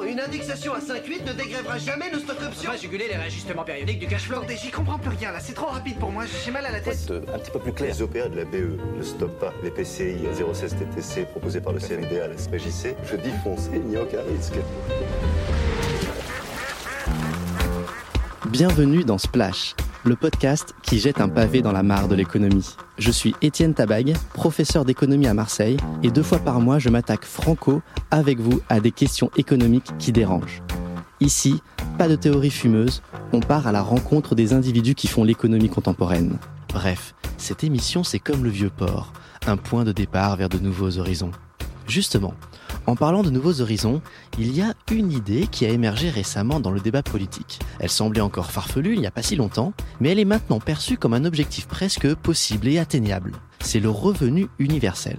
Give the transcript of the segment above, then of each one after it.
Une indexation à 5,8 ne dégrèvera jamais nos stocks options. On va juguler les réajustements périodiques du cash flow. Attendez, j'y comprends plus rien là, c'est trop rapide pour moi, j'ai mal à la tête. Un petit peu plus clair. Les OPA de la BE ne stoppent pas les PCI 016 TTC proposés par le CNDA à la SPJC. Je dis foncez, il n'y a aucun risque. Bienvenue dans Splash, le podcast qui jette un pavé dans la mare de l'économie. Je suis Étienne Tabag, professeur d'économie à Marseille, et 2 fois par mois, je m'attaque franco, avec vous, à des questions économiques qui dérangent. Ici, pas de théorie fumeuse, on part à la rencontre des individus qui font l'économie contemporaine. Bref, cette émission, c'est comme le vieux port, un point de départ vers de nouveaux horizons. Justement, en parlant de nouveaux horizons, il y a une idée qui a émergé récemment dans le débat politique. Elle semblait encore farfelue il n'y a pas si longtemps, mais elle est maintenant perçue comme un objectif presque possible et atteignable. C'est le revenu universel.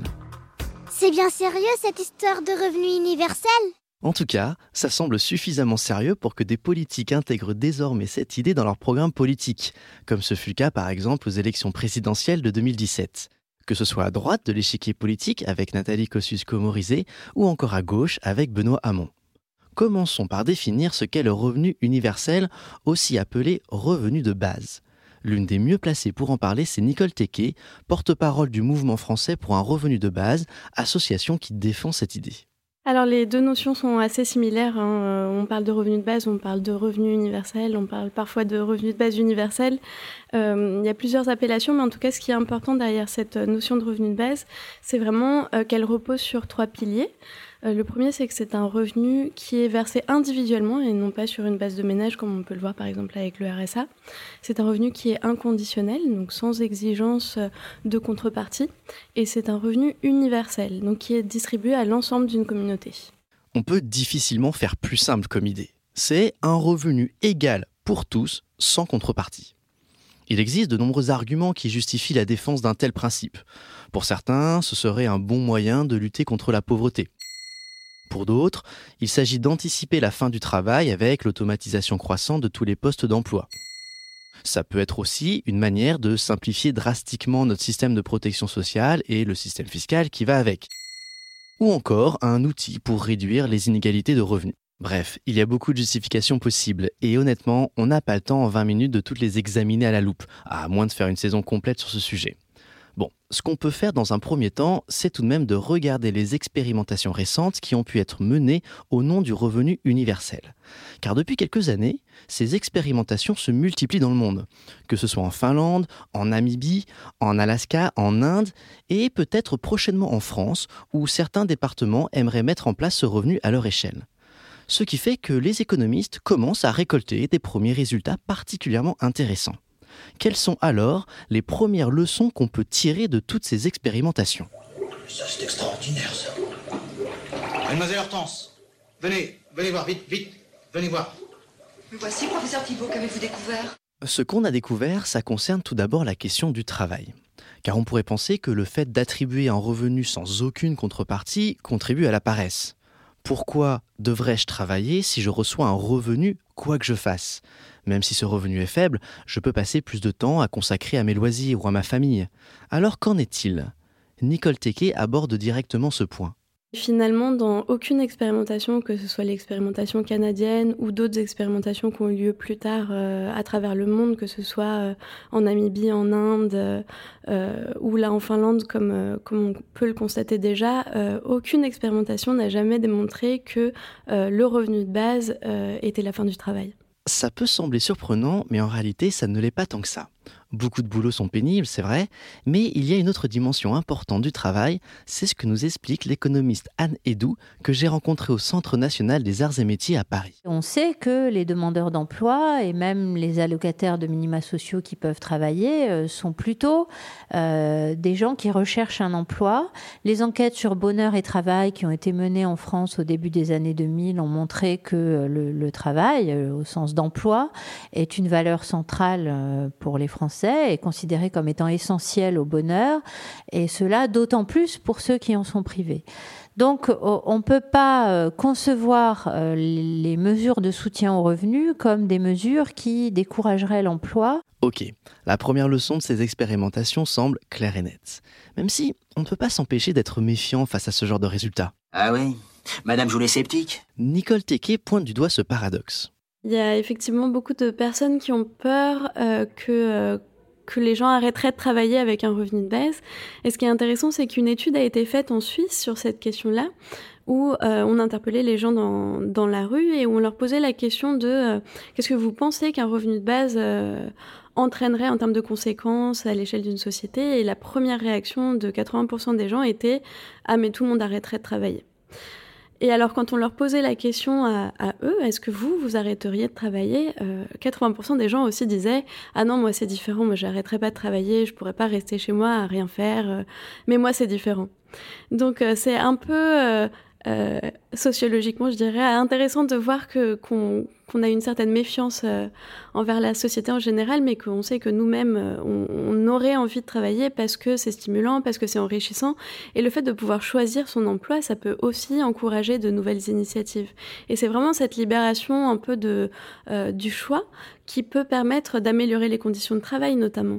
C'est bien sérieux cette histoire de revenu universel ? En tout cas, ça semble suffisamment sérieux pour que des politiques intègrent désormais cette idée dans leur programme politique, comme ce fut le cas par exemple aux élections présidentielles de 2017. Que ce soit à droite de l'échiquier politique avec Nathalie Kosciusko-Morizet ou encore à gauche avec Benoît Hamon. Commençons par définir ce qu'est le revenu universel, aussi appelé revenu de base. L'une des mieux placées pour en parler, c'est Nicole Tequet, porte-parole du Mouvement français pour un revenu de base, association qui défend cette idée. Alors les deux notions sont assez similaires, hein. On parle de revenu de base, on parle de revenu universel, on parle parfois de revenu de base universel. Il y a plusieurs appellations, mais en tout cas ce qui est important derrière cette notion de revenu de base, c'est vraiment qu'elle repose sur 3 piliers. Le premier, c'est que c'est un revenu qui est versé individuellement et non pas sur une base de ménage comme on peut le voir par exemple avec le RSA. C'est un revenu qui est inconditionnel, donc sans exigence de contrepartie. Et c'est un revenu universel, donc qui est distribué à l'ensemble d'une communauté. On peut difficilement faire plus simple comme idée. C'est un revenu égal pour tous, sans contrepartie. Il existe de nombreux arguments qui justifient la défense d'un tel principe. Pour certains, ce serait un bon moyen de lutter contre la pauvreté. Pour d'autres, il s'agit d'anticiper la fin du travail avec l'automatisation croissante de tous les postes d'emploi. Ça peut être aussi une manière de simplifier drastiquement notre système de protection sociale et le système fiscal qui va avec. Ou encore un outil pour réduire les inégalités de revenus. Bref, il y a beaucoup de justifications possibles et honnêtement, on n'a pas le temps en 20 minutes de toutes les examiner à la loupe, à moins de faire une saison complète sur ce sujet. Bon, ce qu'on peut faire dans un premier temps, c'est tout de même de regarder les expérimentations récentes qui ont pu être menées au nom du revenu universel. Car depuis quelques années, ces expérimentations se multiplient dans le monde, que ce soit en Finlande, en Namibie, en Alaska, en Inde et peut-être prochainement en France, où certains départements aimeraient mettre en place ce revenu à leur échelle. Ce qui fait que les économistes commencent à récolter des premiers résultats particulièrement intéressants. Quelles sont alors les premières leçons qu'on peut tirer de toutes ces expérimentations ? Ça, c'est extraordinaire, ça. Mademoiselle Hortense, venez voir, vite, venez voir. Me voici, professeur Thibault, qu'avez-vous découvert ? Ce qu'on a découvert, ça concerne tout d'abord la question du travail. Car on pourrait penser que le fait d'attribuer un revenu sans aucune contrepartie contribue à la paresse. Pourquoi devrais-je travailler si je reçois un revenu quoi que je fasse ? Même si ce revenu est faible, je peux passer plus de temps à consacrer à mes loisirs ou à ma famille. Alors qu'en est-il ? Nicole Tequet aborde directement ce point. Finalement, dans aucune expérimentation, que ce soit l'expérimentation canadienne ou d'autres expérimentations qui ont eu lieu plus tard à travers le monde, que ce soit en Namibie, en Inde ou là en Finlande, comme on peut le constater déjà, aucune expérimentation n'a jamais démontré que le revenu de base était la fin du travail. Ça peut sembler surprenant, mais en réalité, ça ne l'est pas tant que ça. Beaucoup de boulots sont pénibles, c'est vrai, mais il y a une autre dimension importante du travail, c'est ce que nous explique l'économiste Anne Hédoux, que j'ai rencontrée au Centre national des arts et métiers à Paris. On sait que les demandeurs d'emploi et même les allocataires de minima sociaux qui peuvent travailler sont plutôt des gens qui recherchent un emploi. Les enquêtes sur bonheur et travail qui ont été menées en France au début des années 2000 ont montré que le travail, au sens d'emploi, est une valeur centrale pour les Français, est considéré comme étant essentiel au bonheur, et cela d'autant plus pour ceux qui en sont privés. Donc, on ne peut pas concevoir les mesures de soutien aux revenus comme des mesures qui décourageraient l'emploi. Ok, la première leçon de ces expérimentations semble claire et nette. Même si on ne peut pas s'empêcher d'être méfiant face à ce genre de résultats. Ah oui, Madame Joulet sceptique. Nicole Tequet pointe du doigt ce paradoxe. Il y a effectivement beaucoup de personnes qui ont peur que les gens arrêteraient de travailler avec un revenu de base. Et ce qui est intéressant, c'est qu'une étude a été faite en Suisse sur cette question-là, où on interpellait les gens dans la rue et où on leur posait la question de qu'est-ce que vous pensez qu'un revenu de base entraînerait en termes de conséquences à l'échelle d'une société. Et la première réaction de 80% des gens était « Ah, mais tout le monde arrêterait de travailler ». Et alors, quand on leur posait la question à eux, est-ce que vous arrêteriez de travailler 80% des gens aussi disaient « Ah non, moi c'est différent, moi j'arrêterais pas de travailler, je pourrais pas rester chez moi à rien faire, mais moi c'est différent ». Donc c'est un peu sociologiquement, je dirais, intéressant de voir qu'on a une certaine méfiance envers la société en général, mais qu'on sait que nous-mêmes, on aurait envie de travailler parce que c'est stimulant, parce que c'est enrichissant. Et le fait de pouvoir choisir son emploi, ça peut aussi encourager de nouvelles initiatives. Et c'est vraiment cette libération un peu du choix qui peut permettre d'améliorer les conditions de travail, notamment.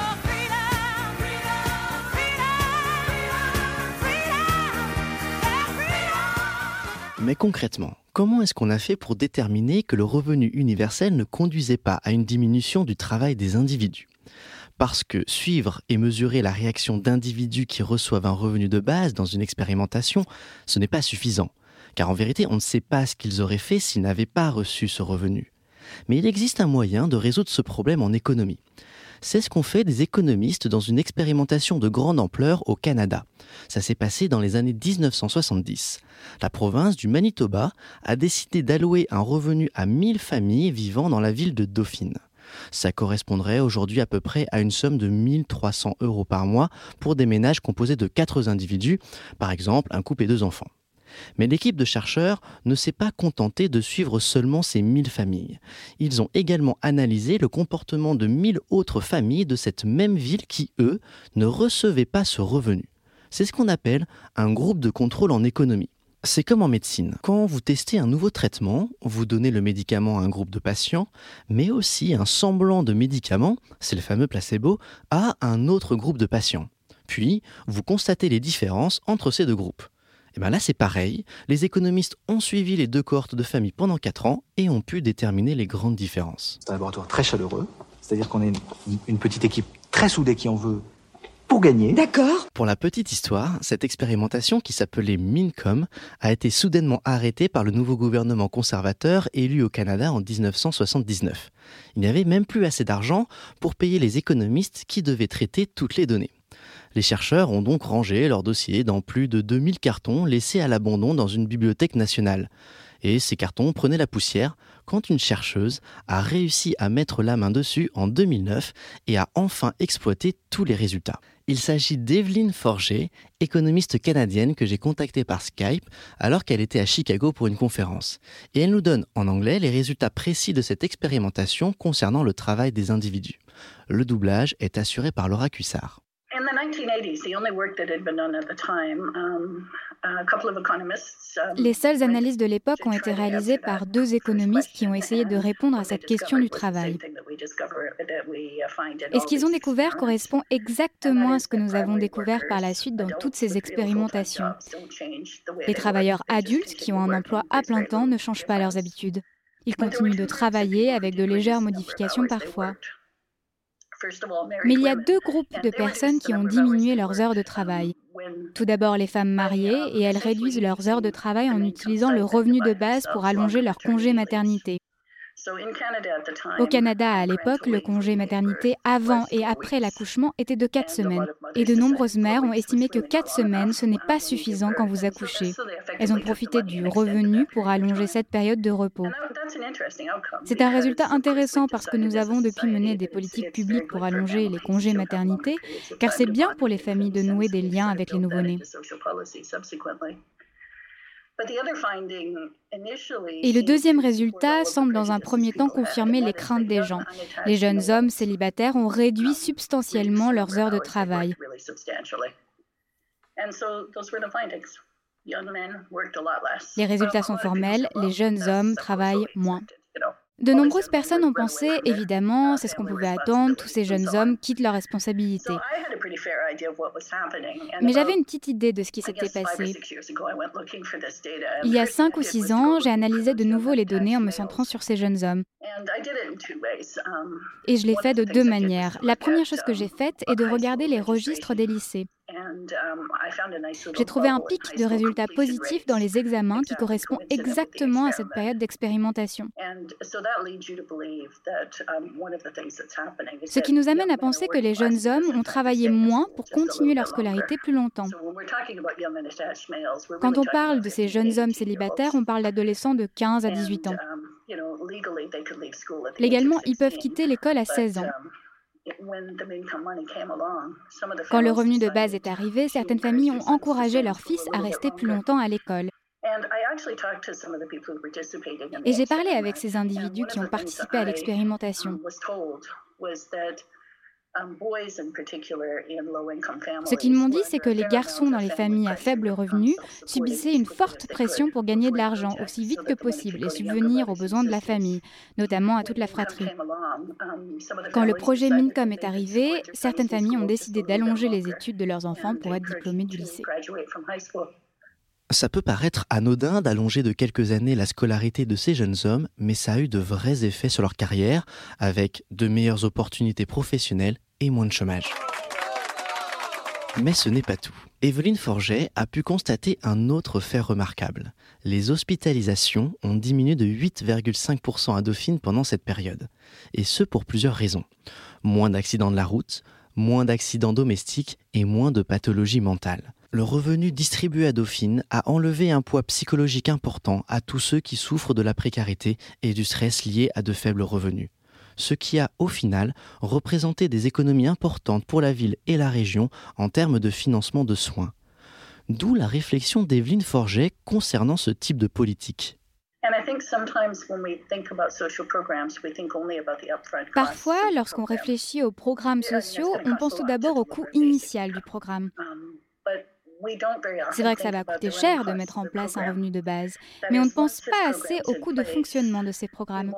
Mais concrètement, comment est-ce qu'on a fait pour déterminer que le revenu universel ne conduisait pas à une diminution du travail des individus ? Parce que suivre et mesurer la réaction d'individus qui reçoivent un revenu de base dans une expérimentation, ce n'est pas suffisant. Car en vérité, on ne sait pas ce qu'ils auraient fait s'ils n'avaient pas reçu ce revenu. Mais il existe un moyen de résoudre ce problème en économie. C'est ce qu'ont fait des économistes dans une expérimentation de grande ampleur au Canada. Ça s'est passé dans les années 1970. La province du Manitoba a décidé d'allouer un revenu à 1000 familles vivant dans la ville de Dauphin. Ça correspondrait aujourd'hui à peu près à une somme de 1 300 € par mois pour des ménages composés de 4 individus, par exemple un couple et 2 enfants. Mais l'équipe de chercheurs ne s'est pas contentée de suivre seulement ces 1000 familles. Ils ont également analysé le comportement de 1000 autres familles de cette même ville qui, eux, ne recevaient pas ce revenu. C'est ce qu'on appelle un groupe de contrôle en économie. C'est comme en médecine. Quand vous testez un nouveau traitement, vous donnez le médicament à un groupe de patients, mais aussi un semblant de médicament, c'est le fameux placebo, à un autre groupe de patients. Puis, vous constatez les différences entre ces deux groupes. Et bien là, c'est pareil. Les économistes ont suivi les 2 cohortes de familles pendant 4 ans et ont pu déterminer les grandes différences. C'est un laboratoire très chaleureux, c'est-à-dire qu'on est une petite équipe très soudée qui en veut pour gagner. D'accord. Pour la petite histoire, cette expérimentation qui s'appelait Mincom a été soudainement arrêtée par le nouveau gouvernement conservateur élu au Canada en 1979. Il n'y avait même plus assez d'argent pour payer les économistes qui devaient traiter toutes les données. Les chercheurs ont donc rangé leur dossier dans plus de 2000 cartons laissés à l'abandon dans une bibliothèque nationale. Et ces cartons prenaient la poussière quand une chercheuse a réussi à mettre la main dessus en 2009 et a enfin exploité tous les résultats. Il s'agit d'Evelyne Forger, économiste canadienne que j'ai contactée par Skype alors qu'elle était à Chicago pour une conférence. Et elle nous donne en anglais les résultats précis de cette expérimentation concernant le travail des individus. Le doublage est assuré par Laura Cuissard. Les seules analyses de l'époque ont été réalisées par 2 économistes qui ont essayé de répondre à cette question du travail. Et ce qu'ils ont découvert correspond exactement à ce que nous avons découvert par la suite dans toutes ces expérimentations. Les travailleurs adultes qui ont un emploi à plein temps ne changent pas leurs habitudes. Ils continuent de travailler avec de légères modifications parfois. Mais il y a 2 groupes de personnes qui ont diminué leurs heures de travail. Tout d'abord les femmes mariées, et elles réduisent leurs heures de travail en utilisant le revenu de base pour allonger leur congé maternité. Au Canada, à l'époque, le congé maternité avant et après l'accouchement était de 4 semaines. Et de nombreuses mères ont estimé que 4 semaines, ce n'est pas suffisant quand vous accouchez. Elles ont profité du revenu pour allonger cette période de repos. C'est un résultat intéressant parce que nous avons depuis mené des politiques publiques pour allonger les congés maternité, car c'est bien pour les familles de nouer des liens avec les nouveau-nés. Et le deuxième résultat semble dans un premier temps confirmer les craintes des gens. Les jeunes hommes célibataires ont réduit substantiellement leurs heures de travail. Les résultats sont formels, les jeunes hommes travaillent moins. De nombreuses personnes ont pensé, évidemment, c'est ce qu'on pouvait attendre, tous ces jeunes hommes quittent leurs responsabilités. Mais j'avais une petite idée de ce qui s'était passé. Il y a 5 ou 6 ans, j'ai analysé de nouveau les données en me centrant sur ces jeunes hommes. Et je l'ai fait de 2 manières. La première chose que j'ai faite est de regarder les registres des lycées. J'ai trouvé un pic de résultats positifs dans les examens qui correspond exactement à cette période d'expérimentation. Ce qui nous amène à penser que les jeunes hommes ont travaillé moins pour continuer leur scolarité plus longtemps. Quand on parle de ces jeunes hommes célibataires, on parle d'adolescents de 15 à 18 ans. Légalement, ils peuvent quitter l'école à 16 ans. Quand le revenu de base est arrivé, certaines familles ont encouragé leurs fils à rester plus longtemps à l'école. Et j'ai parlé avec ces individus qui ont participé à l'expérimentation. Ce qu'ils m'ont dit, c'est que les garçons dans les familles à faible revenu subissaient une forte pression pour gagner de l'argent aussi vite que possible et subvenir aux besoins de la famille, notamment à toute la fratrie. Quand le projet Mincom est arrivé, certaines familles ont décidé d'allonger les études de leurs enfants pour être diplômés du lycée. Ça peut paraître anodin d'allonger de quelques années la scolarité de ces jeunes hommes, mais ça a eu de vrais effets sur leur carrière, avec de meilleures opportunités professionnelles et moins de chômage. Mais ce n'est pas tout. Evelyne Forget a pu constater un autre fait remarquable. Les hospitalisations ont diminué de 8,5% à Dauphine pendant cette période. Et ce pour plusieurs raisons. Moins d'accidents de la route, moins d'accidents domestiques et moins de pathologies mentales. Le revenu distribué à Dauphine a enlevé un poids psychologique important à tous ceux qui souffrent de la précarité et du stress lié à de faibles revenus. Ce qui a, au final, représenté des économies importantes pour la ville et la région en termes de financement de soins. D'où la réflexion d'Evelyne Forget concernant ce type de politique. Parfois, lorsqu'on réfléchit aux programmes sociaux, on pense tout d'abord au coût initial du programme. C'est vrai que ça va coûter cher de mettre en place un revenu de base, mais on ne pense pas assez au coût de fonctionnement de ces programmes.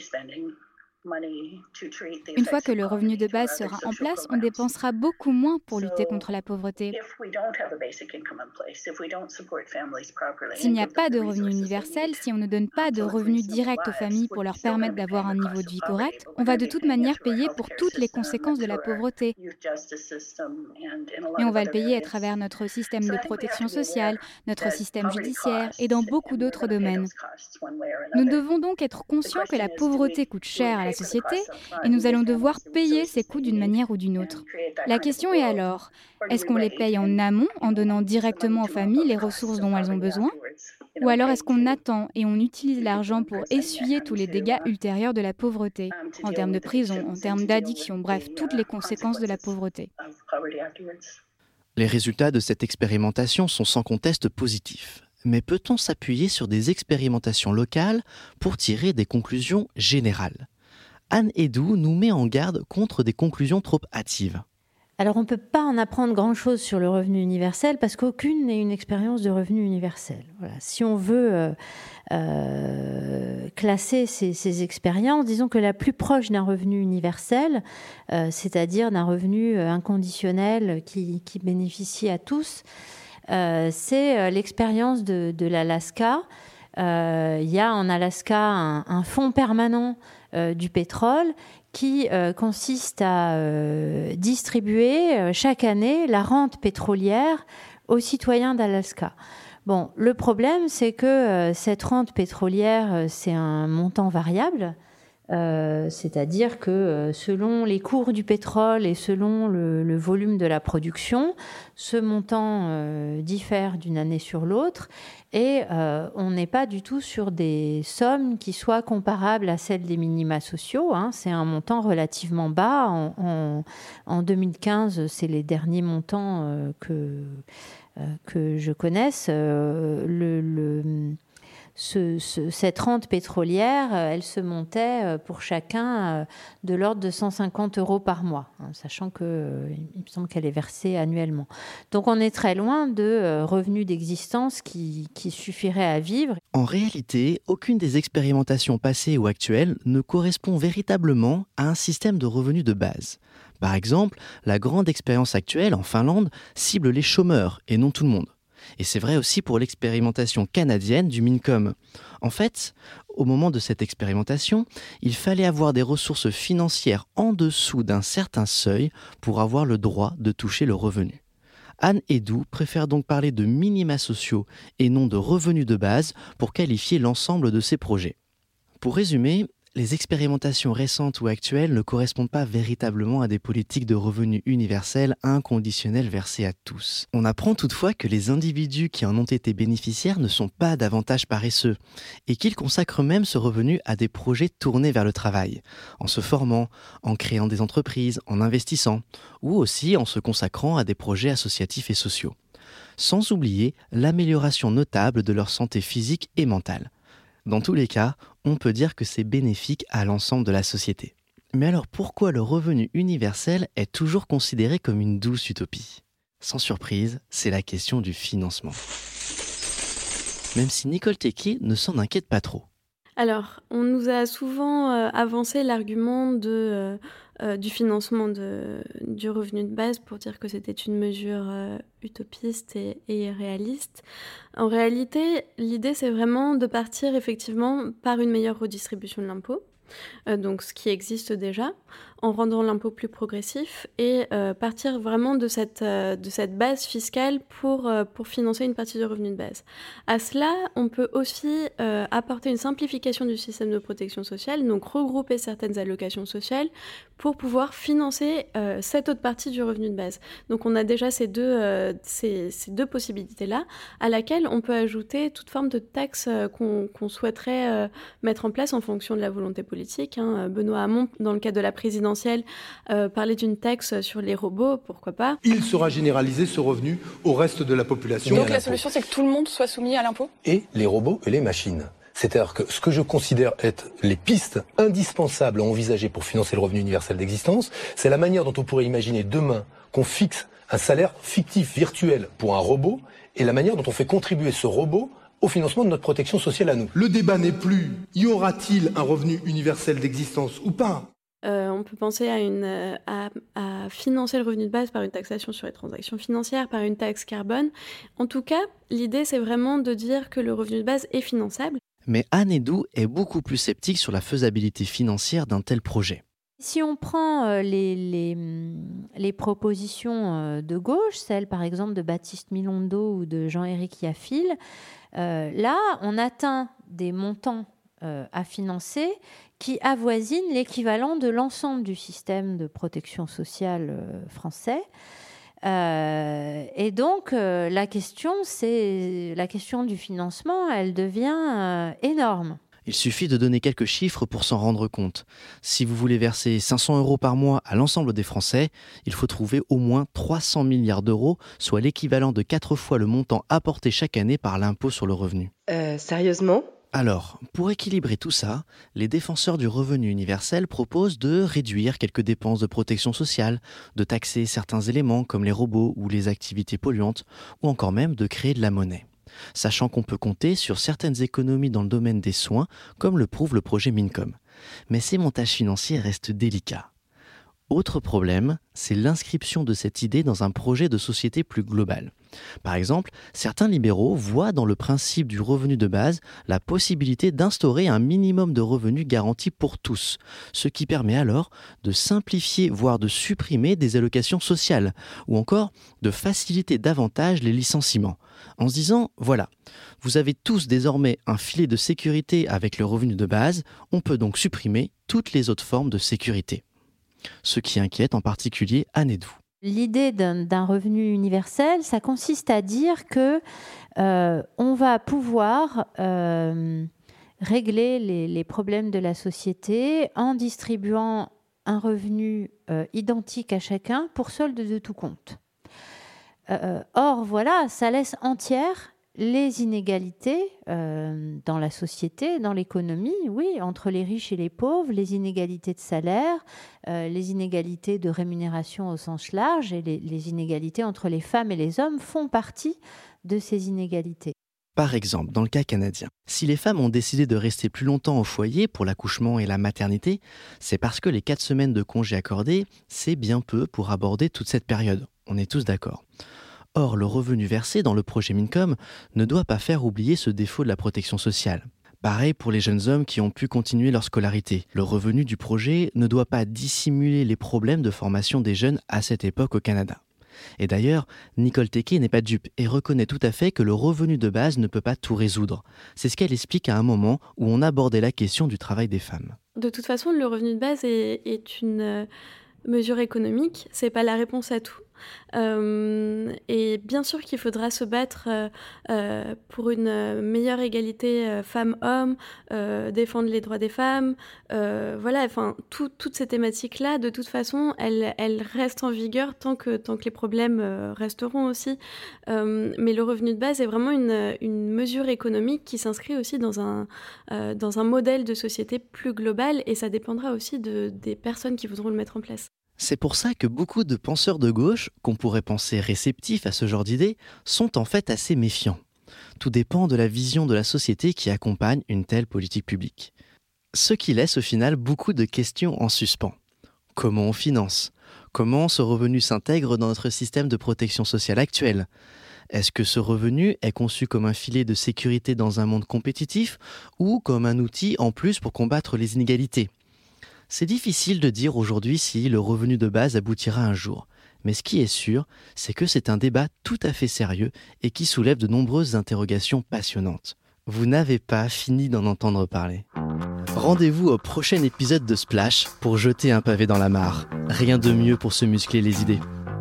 Une fois que le revenu de base sera en place, on dépensera beaucoup moins pour lutter contre la pauvreté. S'il n'y a pas de revenu universel, si on ne donne pas de revenus directs aux familles pour leur permettre d'avoir un niveau de vie correct, on va de toute manière payer pour toutes les conséquences de la pauvreté. Et on va le payer à travers notre système de protection sociale, notre système judiciaire et dans beaucoup d'autres domaines. Nous devons donc être conscients que la pauvreté coûte cher à la société et nous allons devoir payer ces coûts d'une manière ou d'une autre. La question est alors, est-ce qu'on les paye en amont en donnant directement aux familles les ressources dont elles ont besoin ? Ou alors est-ce qu'on attend et on utilise l'argent pour essuyer tous les dégâts ultérieurs de la pauvreté, en termes de prison, en termes d'addiction, bref, toutes les conséquences de la pauvreté. Les résultats de cette expérimentation sont sans conteste positifs. Mais peut-on s'appuyer sur des expérimentations locales pour tirer des conclusions générales ? Anne Hédoux nous met en garde contre des conclusions trop hâtives. Alors on ne peut pas en apprendre grand-chose sur le revenu universel parce qu'aucune n'est une expérience de revenu universel. Voilà. Si on veut classer ces expériences, disons que la plus proche d'un revenu universel, c'est-à-dire d'un revenu inconditionnel qui bénéficie à tous, c'est l'expérience de l'Alaska. Il y a en Alaska un fonds permanent du pétrole qui consiste à distribuer chaque année la rente pétrolière aux citoyens d'Alaska. Bon, le problème, c'est que cette rente pétrolière, c'est un montant variable. C'est-à-dire que selon les cours du pétrole et selon le volume de la production, ce montant diffère d'une année sur l'autre et on n'est pas du tout sur des sommes qui soient comparables à celles des minima sociaux. C'est un montant relativement bas. En 2015, c'est les derniers montants que je connaisse. cette rente pétrolière, elle se montait pour chacun de l'ordre de 150 € par mois, sachant qu'il me semble qu'elle est versée annuellement. Donc on est très loin de revenus d'existence qui suffiraient à vivre. En réalité, aucune des expérimentations passées ou actuelles ne correspond véritablement à un système de revenus de base. Par exemple, la grande expérience actuelle en Finlande cible les chômeurs et non tout le monde. Et c'est vrai aussi pour l'expérimentation canadienne du Mincom. En fait, au moment de cette expérimentation, il fallait avoir des ressources financières en dessous d'un certain seuil pour avoir le droit de toucher le revenu. Anne Hédoux préfère donc parler de minima sociaux et non de revenus de base pour qualifier l'ensemble de ces projets. Pour résumer, les expérimentations récentes ou actuelles ne correspondent pas véritablement à des politiques de revenus universels inconditionnels versés à tous. On apprend toutefois que les individus qui en ont été bénéficiaires ne sont pas davantage paresseux et qu'ils consacrent même ce revenu à des projets tournés vers le travail, en se formant, en créant des entreprises, en investissant, ou aussi en se consacrant à des projets associatifs et sociaux. Sans oublier l'amélioration notable de leur santé physique et mentale. Dans tous les cas, on peut dire que c'est bénéfique à l'ensemble de la société. Mais alors pourquoi le revenu universel est toujours considéré comme une douce utopie ? Sans surprise, c'est la question du financement. Même si Nicole Tequier ne s'en inquiète pas trop. Alors, on nous a souvent avancé l'argument du financement du revenu de base pour dire que c'était une mesure utopiste et irréaliste. En réalité, l'idée, c'est vraiment de partir effectivement par une meilleure redistribution de l'impôt, donc ce qui existe déjà, en rendant l'impôt plus progressif et partir vraiment de cette base fiscale pour financer une partie du revenu de base. À cela, on peut aussi apporter une simplification du système de protection sociale, donc regrouper certaines allocations sociales pour pouvoir financer cette autre partie du revenu de base. Donc on a déjà ces deux possibilités-là, à laquelle on peut ajouter toute forme de taxe qu'on souhaiterait mettre en place en fonction de la volonté politique. Benoît Hamon, dans le cadre de la présidentielle, parlait d'une taxe sur les robots, pourquoi pas. Il sera généralisé ce revenu au reste de la population. Donc la solution, c'est que tout le monde soit soumis à l'impôt ? Et les robots et les machines. C'est-à-dire que ce que je considère être les pistes indispensables à envisager pour financer le revenu universel d'existence, c'est la manière dont on pourrait imaginer demain qu'on fixe un salaire fictif, virtuel pour un robot, et la manière dont on fait contribuer ce robot au financement de notre protection sociale à nous. Le débat n'est plus, y aura-t-il un revenu universel d'existence ou pas ? On peut penser à financer le revenu de base par une taxation sur les transactions financières, par une taxe carbone. En tout cas, l'idée, c'est vraiment de dire que le revenu de base est finançable. Mais Anne Hédoux est beaucoup plus sceptique sur la faisabilité financière d'un tel projet. Si on prend les propositions de gauche, celles par exemple de Baptiste Milondo ou de Jean-Éric Yaffil, là, on atteint des montants à financer qui avoisinent l'équivalent de l'ensemble du système de protection sociale français. Et donc, la question du financement, elle devient énorme. Il suffit de donner quelques chiffres pour s'en rendre compte. Si vous voulez verser 500 € par mois à l'ensemble des Français, il faut trouver au moins 300 milliards d'euros, soit l'équivalent de 4 fois le montant apporté chaque année par l'impôt sur le revenu. Sérieusement ? Alors, pour équilibrer tout ça, les défenseurs du revenu universel proposent de réduire quelques dépenses de protection sociale, de taxer certains éléments comme les robots ou les activités polluantes, ou encore même de créer de la monnaie. Sachant qu'on peut compter sur certaines économies dans le domaine des soins, comme le prouve le projet Mincom. Mais ces montages financiers restent délicats. Autre problème, c'est l'inscription de cette idée dans un projet de société plus global. Par exemple, certains libéraux voient dans le principe du revenu de base la possibilité d'instaurer un minimum de revenus garanti pour tous, ce qui permet alors de simplifier, voire de supprimer des allocations sociales, ou encore de faciliter davantage les licenciements, en se disant, voilà, vous avez tous désormais un filet de sécurité avec le revenu de base, on peut donc supprimer toutes les autres formes de sécurité. Ce qui inquiète en particulier Anne Hédoux. L'idée d'un revenu universel, ça consiste à dire que on va pouvoir régler les problèmes de la société en distribuant un revenu identique à chacun pour solde de tout compte. Or, voilà, ça laisse entière les inégalités dans la société, dans l'économie, oui, entre les riches et les pauvres, les inégalités de salaire, les inégalités de rémunération au sens large et les inégalités entre les femmes et les hommes font partie de ces inégalités. Par exemple, dans le cas canadien, si les femmes ont décidé de rester plus longtemps au foyer pour l'accouchement et la maternité, c'est parce que les 4 semaines de congé accordées, c'est bien peu pour aborder toute cette période. On est tous d'accord. Or, le revenu versé dans le projet Mincom ne doit pas faire oublier ce défaut de la protection sociale. Pareil pour les jeunes hommes qui ont pu continuer leur scolarité. Le revenu du projet ne doit pas dissimuler les problèmes de formation des jeunes à cette époque au Canada. Et d'ailleurs, Nicole Tequet n'est pas dupe et reconnaît tout à fait que le revenu de base ne peut pas tout résoudre. C'est ce qu'elle explique à un moment où on abordait la question du travail des femmes. De toute façon, le revenu de base est une mesure économique, c'est pas la réponse à tout. Et bien sûr qu'il faudra se battre pour une meilleure égalité femmes-hommes, défendre les droits des femmes. Toutes ces thématiques-là, de toute façon, elles restent en vigueur tant que les problèmes resteront aussi. Mais le revenu de base est vraiment une mesure économique qui s'inscrit aussi dans un modèle de société plus global, et ça dépendra aussi des personnes qui voudront le mettre en place. C'est pour ça que beaucoup de penseurs de gauche, qu'on pourrait penser réceptifs à ce genre d'idées, sont en fait assez méfiants. Tout dépend de la vision de la société qui accompagne une telle politique publique. Ce qui laisse au final beaucoup de questions en suspens. Comment on finance ? Comment ce revenu s'intègre dans notre système de protection sociale actuel ? Est-ce que ce revenu est conçu comme un filet de sécurité dans un monde compétitif ou comme un outil en plus pour combattre les inégalités ? C'est difficile de dire aujourd'hui si le revenu de base aboutira un jour. Mais ce qui est sûr, c'est que c'est un débat tout à fait sérieux et qui soulève de nombreuses interrogations passionnantes. Vous n'avez pas fini d'en entendre parler. Rendez-vous au prochain épisode de Splash pour jeter un pavé dans la mare. Rien de mieux pour se muscler les idées.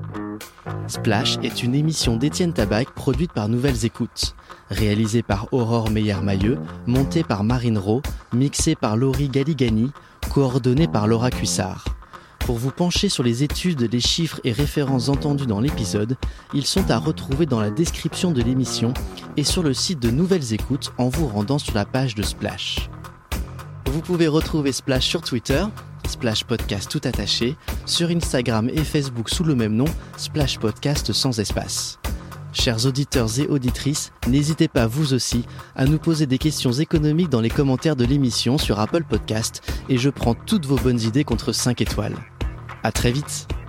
Splash est une émission d'Étienne Tabac produite par Nouvelles Écoutes. Réalisée par Aurore Meyer-Mailleux, montée par Marine Rowe, mixée par Laurie Galigani, coordonnée par Laura Cuissard. Pour vous pencher sur les études, les chiffres et références entendus dans l'épisode, ils sont à retrouver dans la description de l'émission et sur le site de Nouvelles Écoutes en vous rendant sur la page de Splash. Vous pouvez retrouver Splash sur Twitter, Splash Podcast tout attaché, sur Instagram et Facebook sous le même nom, Splash Podcast sans espace. Chers auditeurs et auditrices, n'hésitez pas vous aussi à nous poser des questions économiques dans les commentaires de l'émission sur Apple Podcast et je prends toutes vos bonnes idées contre 5 étoiles. À très vite.